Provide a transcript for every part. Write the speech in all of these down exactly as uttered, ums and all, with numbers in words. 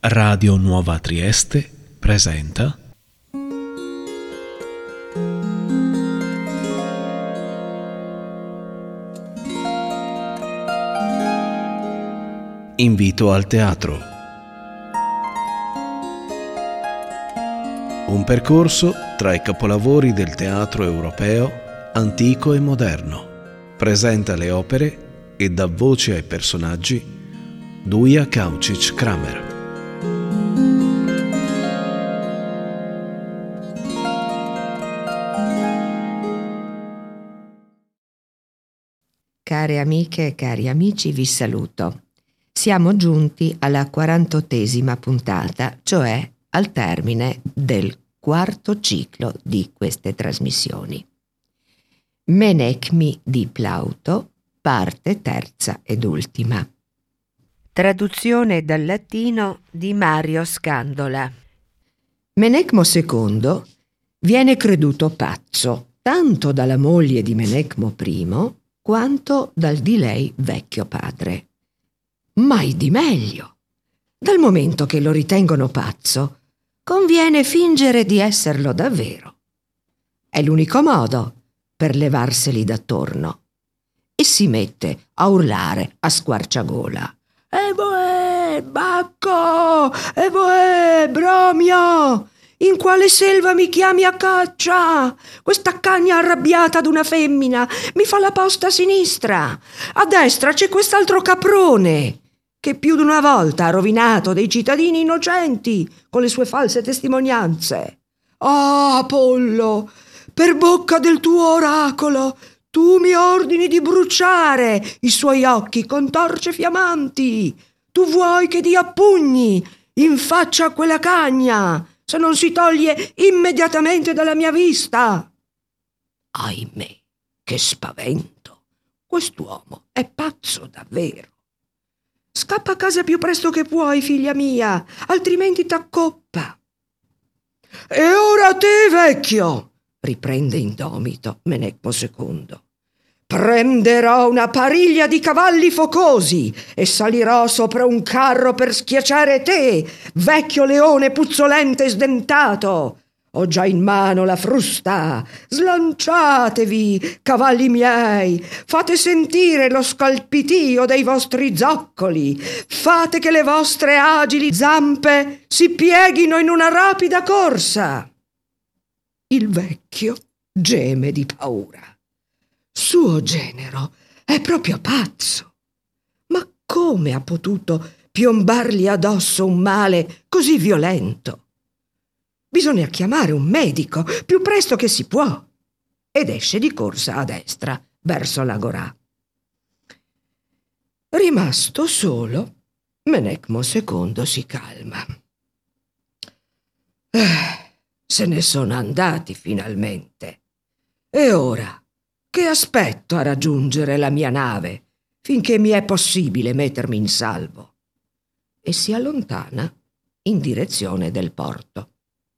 Radio Nuova Trieste presenta Invito al teatro. Un percorso tra i capolavori del teatro europeo, antico e moderno. Presenta le opere e dà voce ai personaggi Duja Kaučić-Kramer. Care amiche e cari amici, vi saluto. Siamo giunti alla quarantottesima puntata, cioè al termine del quarto ciclo di queste trasmissioni. Menechmi di Plauto, parte terza ed ultima. Traduzione dal latino di Mario Scandola. Menechmo secondo viene creduto pazzo tanto dalla moglie di Menechmo primo quanto dal di lei vecchio padre. Mai di meglio. Dal momento che lo ritengono pazzo, conviene fingere di esserlo davvero. È l'unico modo per levarseli d'attorno. E si mette a urlare a squarciagola. E voe, Bacco! E voe, Bromio! In quale selva mi chiami a caccia? Questa cagna arrabbiata d'una femmina mi fa la posta a sinistra. A destra c'è quest'altro caprone che più d'una volta ha rovinato dei cittadini innocenti con le sue false testimonianze. Ah, Apollo, per bocca del tuo oracolo, tu mi ordini di bruciare i suoi occhi con torce fiammanti. Tu vuoi che dia pugni in faccia a quella cagna se non si toglie immediatamente dalla mia vista. Ahimè, che spavento! Quest'uomo è pazzo davvero. Scappa a casa più presto che puoi, figlia mia, altrimenti t'accoppa. E ora te, vecchio, riprende indomito Menechmo secondo. Prenderò una pariglia di cavalli focosi e salirò sopra un carro per schiacciare te, vecchio leone puzzolente e sdentato. Ho già in mano la frusta. Slanciatevi, cavalli miei, fate sentire lo scalpitio dei vostri zoccoli, fate che le vostre agili zampe si pieghino in una rapida corsa. Il vecchio geme di paura. Suo genero è proprio pazzo. Ma come ha potuto piombargli addosso un male così violento? Bisogna chiamare un medico più presto che si può. Ed esce di corsa a destra verso l'agorà. Rimasto solo, Menechmo secondo si calma. Eh, se ne sono andati finalmente. E ora? Che aspetto a raggiungere la mia nave finché mi è possibile mettermi in salvo? E si allontana in direzione del porto.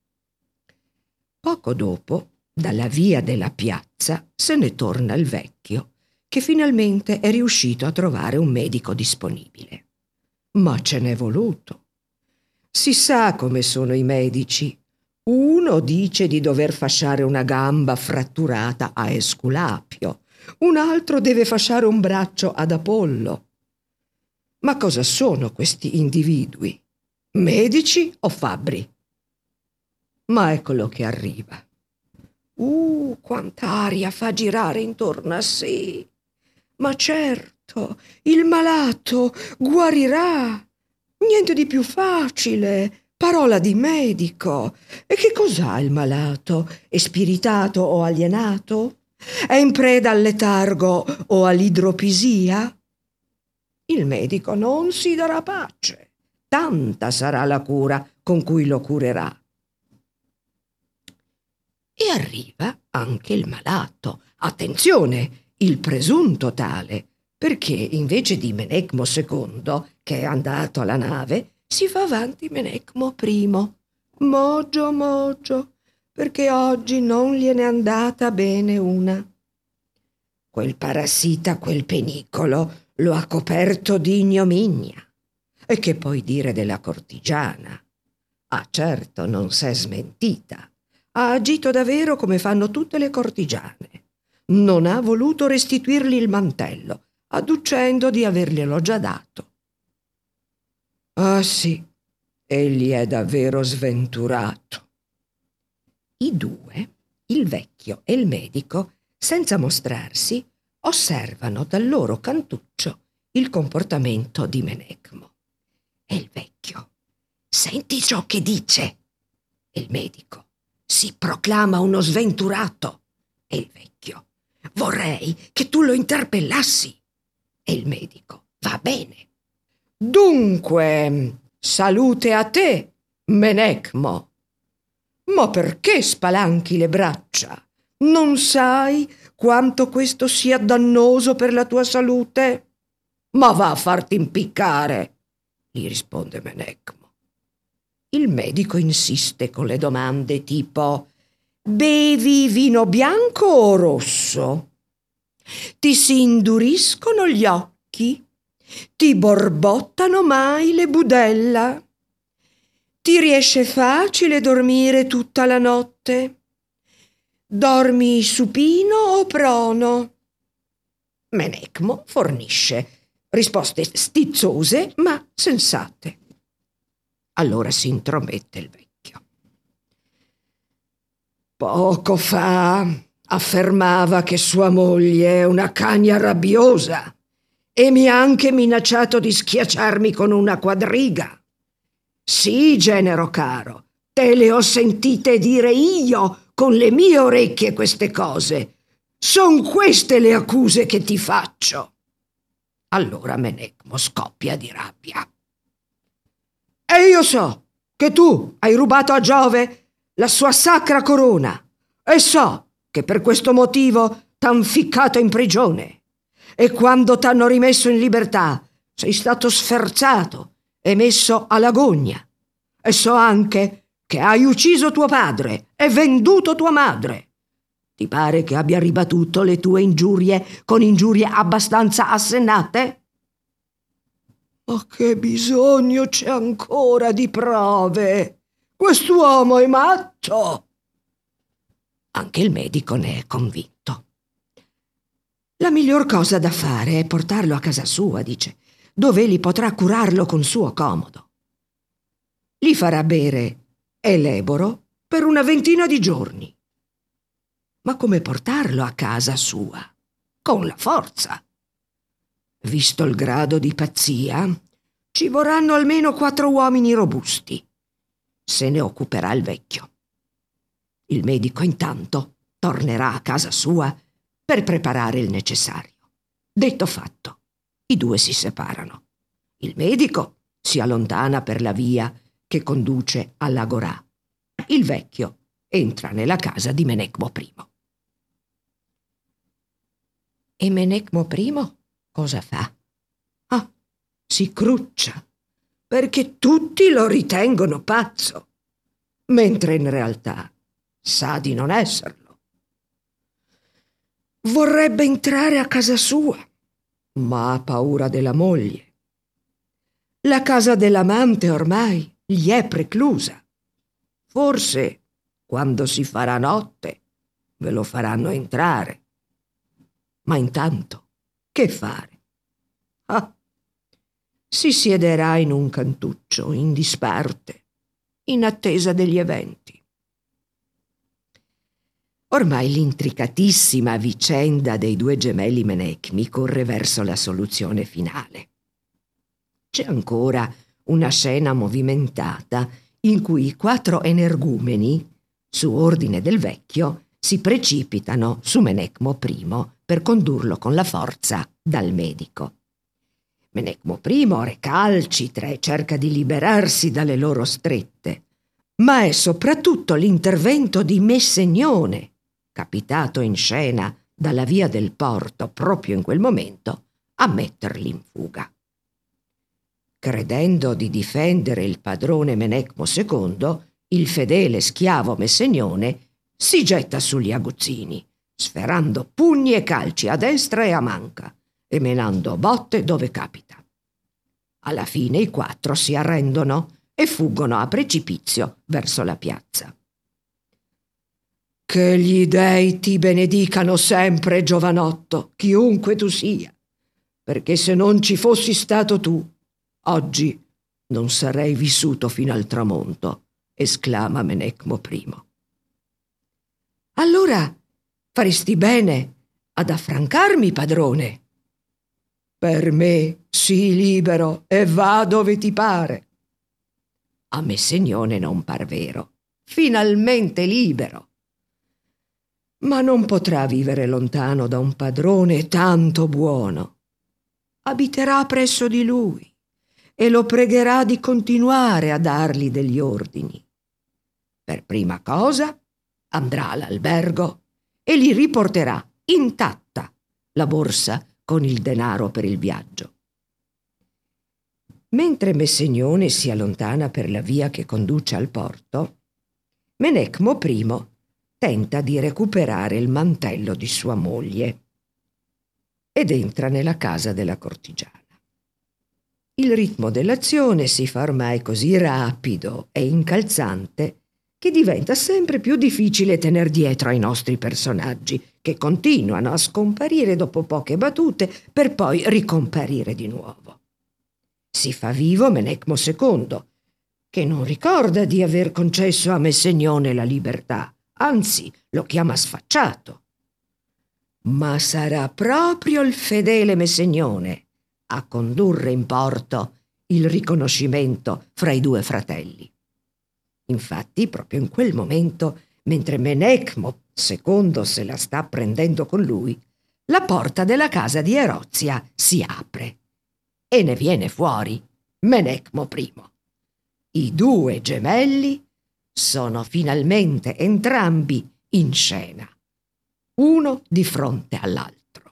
Poco dopo, dalla via della piazza, se ne torna il vecchio, che finalmente è riuscito a trovare un medico disponibile. Ma ce n'è voluto. Si sa come sono i medici. Uno dice di dover fasciare una gamba fratturata a Esculapio, un altro deve fasciare un braccio ad Apollo. Ma cosa sono questi individui? Medici o fabbri? Ma eccolo che arriva. Uh, quanta aria fa girare intorno a sé! Ma certo, il malato guarirà. Niente di più facile. Parola di medico. E che cos'ha il malato? È spiritato o alienato? È in preda al letargo o all'idropisia? Il medico non si darà pace. Tanta sarà la cura con cui lo curerà. E arriva anche il malato. Attenzione, il presunto tale, perché invece di Menechmo secondo, che è andato alla nave, si fa avanti Menechmo primo. Mogio, mogio, perché oggi non gliene è andata bene una. Quel parassita, quel penicolo, lo ha coperto di ignominia. E che puoi dire della cortigiana? Ah, certo, non s'è smentita. Ha agito davvero come fanno tutte le cortigiane. Non ha voluto restituirgli il mantello, adducendo di averglielo già dato. Ah sì, egli è davvero sventurato. I due, il vecchio e il medico, senza mostrarsi, osservano dal loro cantuccio il comportamento di Menecmo. E il vecchio: senti ciò che dice. E il medico: si proclama uno sventurato. E il vecchio: vorrei che tu lo interpellassi. E il medico: va bene. Dunque, salute a te, Menecmo. Ma perché spalanchi le braccia? Non sai quanto questo sia dannoso per la tua salute? Ma va a farti impiccare, gli risponde Menecmo. Il medico insiste con le domande tipo: bevi vino bianco o rosso? Ti si induriscono gli occhi? Ti borbottano mai le budella? Ti riesce facile dormire tutta la notte? Dormi supino o prono? Menecmo fornisce risposte stizzose ma sensate. Allora si intromette il vecchio. Poco fa affermava che sua moglie è una cagna rabbiosa e mi ha anche minacciato di schiacciarmi con una quadriga. Sì, genero caro, te le ho sentite dire io con le mie orecchie queste cose. Son queste le accuse che ti faccio. Allora Menecmo scoppia di rabbia. E io so che tu hai rubato a Giove la sua sacra corona e so che per questo motivo t'han ficcato in prigione. E quando t'hanno rimesso in libertà sei stato sferzato e messo all'agonia. E so anche che hai ucciso tuo padre e venduto tua madre. Ti pare che abbia ribattuto le tue ingiurie con ingiurie abbastanza assennate? Ma che bisogno c'è ancora di prove? Quest'uomo è matto. Anche il medico ne è convinto. La miglior cosa da fare è portarlo a casa sua, dice, dove egli potrà curarlo con suo comodo. Gli farà bere eleboro per una ventina di giorni. Ma come portarlo a casa sua? Con la forza. Visto il grado di pazzia, ci vorranno almeno quattro uomini robusti. Se ne occuperà il vecchio. Il medico intanto tornerà a casa sua per preparare il necessario. Detto fatto, i due si separano. Il medico si allontana per la via che conduce all'agorà. Il vecchio entra nella casa di Menecmo primo. E Menecmo primo cosa fa? Ah, si cruccia, perché tutti lo ritengono pazzo, mentre in realtà sa di non esserlo. Vorrebbe entrare a casa sua, ma ha paura della moglie. La casa dell'amante ormai gli è preclusa. Forse, quando si farà notte, ve lo faranno entrare. Ma intanto, che fare? Ah, si siederà in un cantuccio in disparte, in attesa degli eventi. Ormai l'intricatissima vicenda dei due gemelli Menecmi corre verso la soluzione finale. C'è ancora una scena movimentata in cui i quattro energumeni, su ordine del vecchio, si precipitano su Menecmo primo per condurlo con la forza dal medico. Menecmo primo recalcitra e cerca di liberarsi dalle loro strette, ma è soprattutto l'intervento di Messenione, capitato in scena dalla via del porto proprio in quel momento, a metterli in fuga. Credendo di difendere il padrone Menecmo secondo, il fedele schiavo Messenione si getta sugli aguzzini, sferrando pugni e calci a destra e a manca, e menando botte dove capita. Alla fine i quattro si arrendono e fuggono a precipizio verso la piazza. Che gli dei ti benedicano sempre, giovanotto, chiunque tu sia, perché se non ci fossi stato tu, oggi non sarei vissuto fino al tramonto, esclama Menecmo primo. Allora faresti bene ad affrancarmi, padrone. Per me sii libero e va dove ti pare. A Messenione non par vero, finalmente libero. Ma non potrà vivere lontano da un padrone tanto buono. Abiterà presso di lui e lo pregherà di continuare a dargli degli ordini. Per prima cosa andrà all'albergo e gli riporterà intatta la borsa con il denaro per il viaggio. Mentre Messenione si allontana per la via che conduce al porto, Menecmo primo tenta di recuperare il mantello di sua moglie ed entra nella casa della cortigiana. Il ritmo dell'azione si fa ormai così rapido e incalzante che diventa sempre più difficile tener dietro ai nostri personaggi, che continuano a scomparire dopo poche battute per poi ricomparire di nuovo. Si fa vivo Menecmo secondo, che non ricorda di aver concesso a Messenione la libertà, anzi lo chiama sfacciato. Ma sarà proprio il fedele Messenione a condurre in porto il riconoscimento fra i due fratelli. Infatti, proprio in quel momento, mentre Menecmo secondo se la sta prendendo con lui, la porta della casa di Erozia si apre e ne viene fuori Menecmo primo. I due gemelli sono finalmente entrambi in scena, uno di fronte all'altro.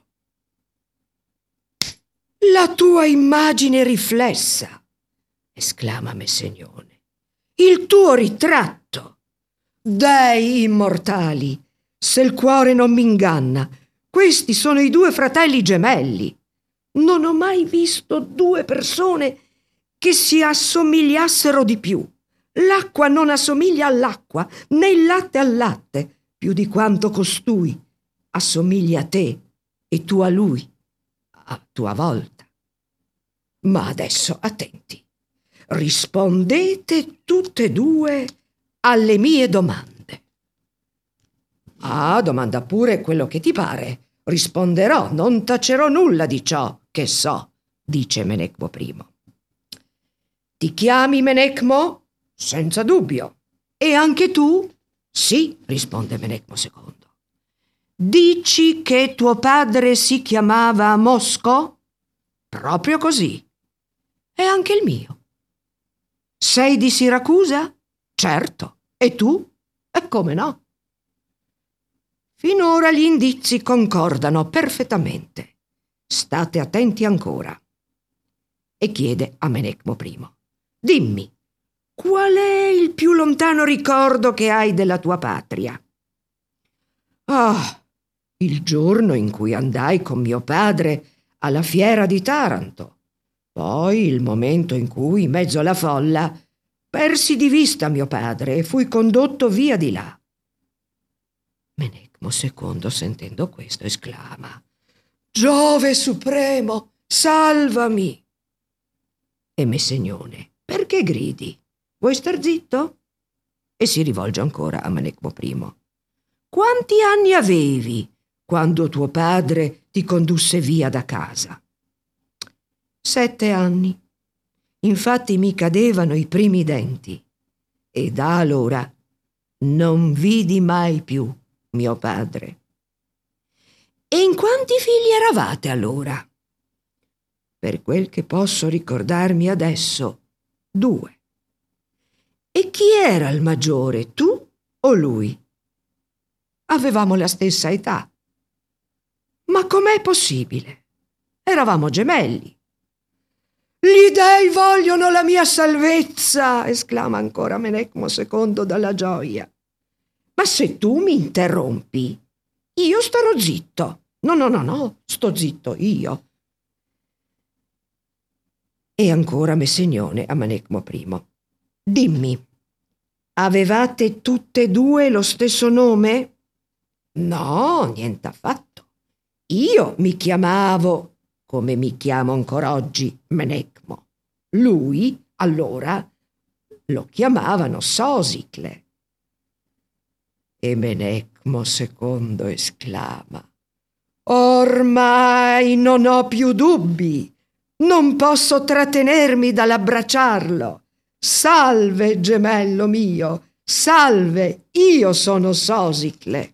La tua immagine riflessa, esclama Messenione, il tuo ritratto. Dei immortali, se il cuore non mi inganna, questi sono i due fratelli gemelli. Non ho mai visto due persone che si assomigliassero di più. L'acqua non assomiglia all'acqua, né il latte al latte, più di quanto costui assomiglia a te e tu a lui, a tua volta. Ma adesso attenti, rispondete tutte e due alle mie domande. Ah, domanda pure quello che ti pare. Risponderò, non tacerò nulla di ciò che so, dice Menecmo primo. Ti chiami Menecmo? Senza dubbio. E anche tu? Sì, risponde Menecmo secondo. Dici che tuo padre si chiamava Mosco? Proprio così. E anche il mio. Sei di Siracusa? Certo. E tu? E come no? Finora gli indizi concordano perfettamente. State attenti ancora. E chiede a Menecmo primo. Dimmi, qual è il più lontano ricordo che hai della tua patria? Ah, il giorno in cui andai con mio padre alla fiera di Taranto. Poi il momento in cui, in mezzo alla folla, persi di vista mio padre e fui condotto via di là. Menecmo secondo, sentendo questo, esclama: Giove supremo, salvami! E Messenione: perché gridi? Vuoi star zitto? E si rivolge ancora a Menecmo primo. Quanti anni avevi quando tuo padre ti condusse via da casa? Sette anni. Infatti mi cadevano i primi denti e da allora non vidi mai più mio padre. E in quanti figli eravate allora? Per quel che posso ricordarmi adesso, due. E chi era il maggiore, tu o lui? Avevamo la stessa età. Ma com'è possibile? Eravamo gemelli. Gli dei vogliono la mia salvezza, esclama ancora Menecmo secondo dalla gioia. Ma se tu mi interrompi, io starò zitto. No, no, no, no, sto zitto io. E ancora Messenione a Manecmo primo. Dimmi, avevate tutte e due lo stesso nome? No, niente affatto. Io mi chiamavo, come mi chiamo ancora oggi, Menecmo. Lui, allora, lo chiamavano Sosicle. E Menecmo secondo esclama: ormai non ho più dubbi, non posso trattenermi dall'abbracciarlo. Salve, gemello mio, salve, io sono Sosicle.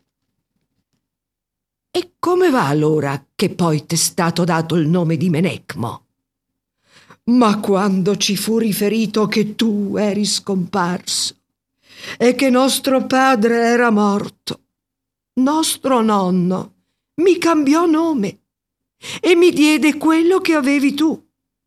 E come va allora che poi t'è stato dato il nome di Menecmo? Ma quando ci fu riferito che tu eri scomparso e che nostro padre era morto, nostro nonno mi cambiò nome e mi diede quello che avevi tu.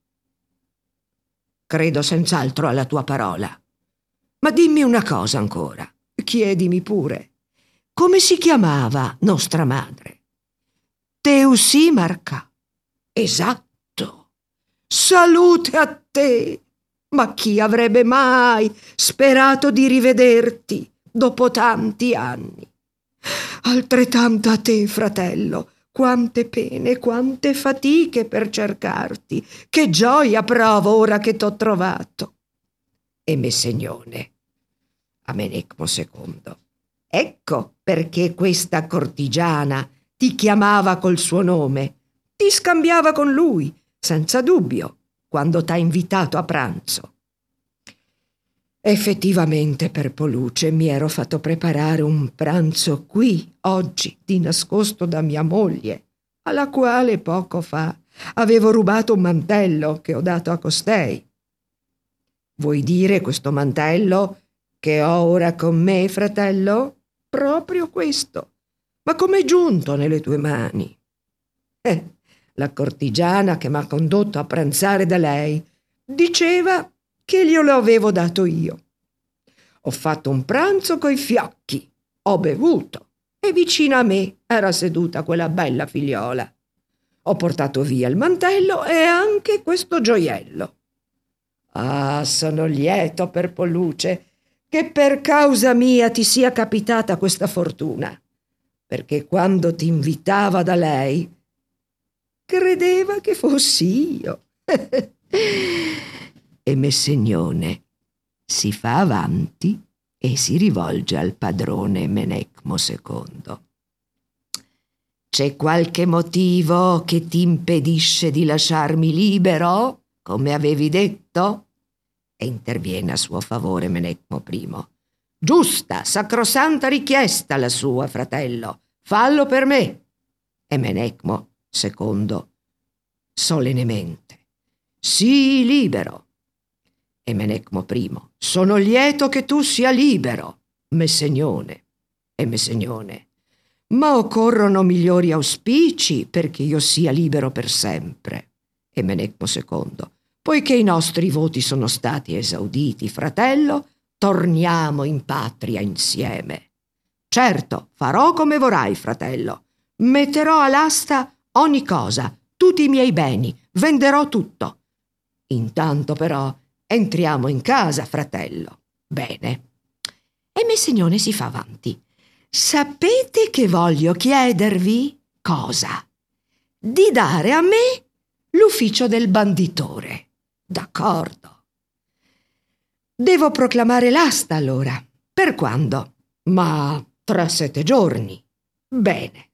Credo senz'altro alla tua parola. Ma dimmi una cosa ancora, chiedimi pure. Come si chiamava nostra madre? Teusimarca. Esatto. Salute a te. Ma chi avrebbe mai sperato di rivederti dopo tanti anni? Altrettanto a te, fratello. Quante pene, quante fatiche per cercarti. Che gioia provo ora che t'ho trovato. E Messenione a Menecmo secondo. Ecco perché questa cortigiana ti chiamava col suo nome, ti scambiava con lui, senza dubbio, quando t'ha invitato a pranzo. Effettivamente, per Poluce mi ero fatto preparare un pranzo qui, oggi, di nascosto da mia moglie, alla quale poco fa avevo rubato un mantello che ho dato a costei. Vuoi dire questo mantello che ho ora con me, fratello? Proprio questo. Ma com'è giunto nelle tue mani? Eh, la cortigiana che m'ha condotto a pranzare da lei diceva che glielo avevo dato io. Ho fatto un pranzo coi fiocchi, ho bevuto e vicino a me era seduta quella bella figliola. Ho portato via il mantello e anche questo gioiello. Ah, sono lieto per Poluce che per causa mia ti sia capitata questa fortuna, perché quando ti invitava da lei credeva che fossi io. E Messenione si fa avanti e si rivolge al padrone Menecmo secondo. C'è qualche motivo che ti impedisce di lasciarmi libero, come avevi detto? E interviene a suo favore Menecmo primo. Giusta, sacrosanta richiesta la sua, fratello. Fallo per me. E Menecmo secondo solennemente. Sii libero. E Menecmo primo. Sono lieto che tu sia libero, Messenione. E Messenione. Ma occorrono migliori auspici perché io sia libero per sempre. E Menecmo secondo. Poiché i nostri voti sono stati esauditi, fratello, torniamo in patria insieme. Certo, farò come vorrai, fratello. Metterò all'asta ogni cosa, tutti i miei beni, venderò tutto. Intanto però entriamo in casa, fratello. Bene. E Messenione si fa avanti. Sapete che voglio chiedervi? Cosa? Di dare a me l'ufficio del banditore. D'accordo. Devo proclamare l'asta allora. Per quando? Ma tra sette giorni. Bene.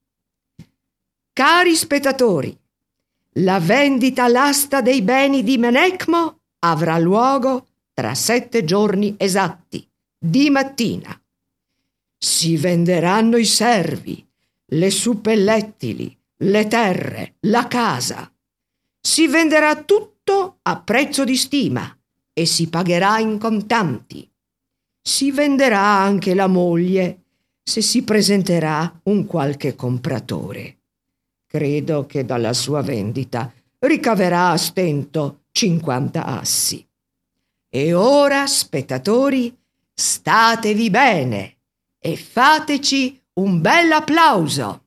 Cari spettatori, la vendita all'asta dei beni di Menecmo avrà luogo tra sette giorni esatti, di mattina. Si venderanno i servi, le suppellettili, le terre, la casa. Si venderà tutto a prezzo di stima e si pagherà in contanti. Si venderà anche la moglie se si presenterà un qualche compratore. Credo che dalla sua vendita ricaverà a stento cinquanta assi. E ora, spettatori, statevi bene e fateci un bel applauso.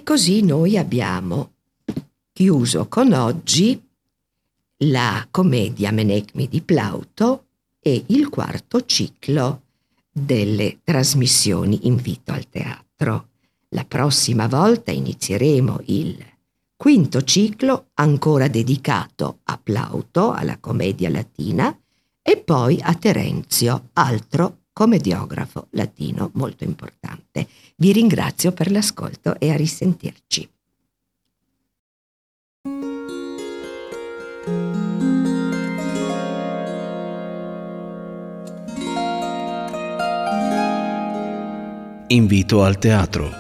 così noi abbiamo chiuso con oggi la commedia Menechmi di Plauto e il quarto ciclo delle trasmissioni Invito al teatro. La prossima volta inizieremo il quinto ciclo, ancora dedicato a Plauto, alla commedia latina, e poi a Terenzio, altro commediografo latino molto importante. Vi ringrazio per l'ascolto e a risentirci. Invito al teatro.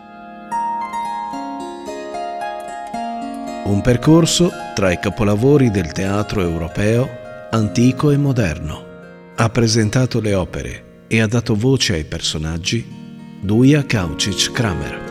Un percorso tra i capolavori del teatro europeo, antico e moderno. Ha presentato le opere e ha dato voce ai personaggi Duja Kaučić Kramer.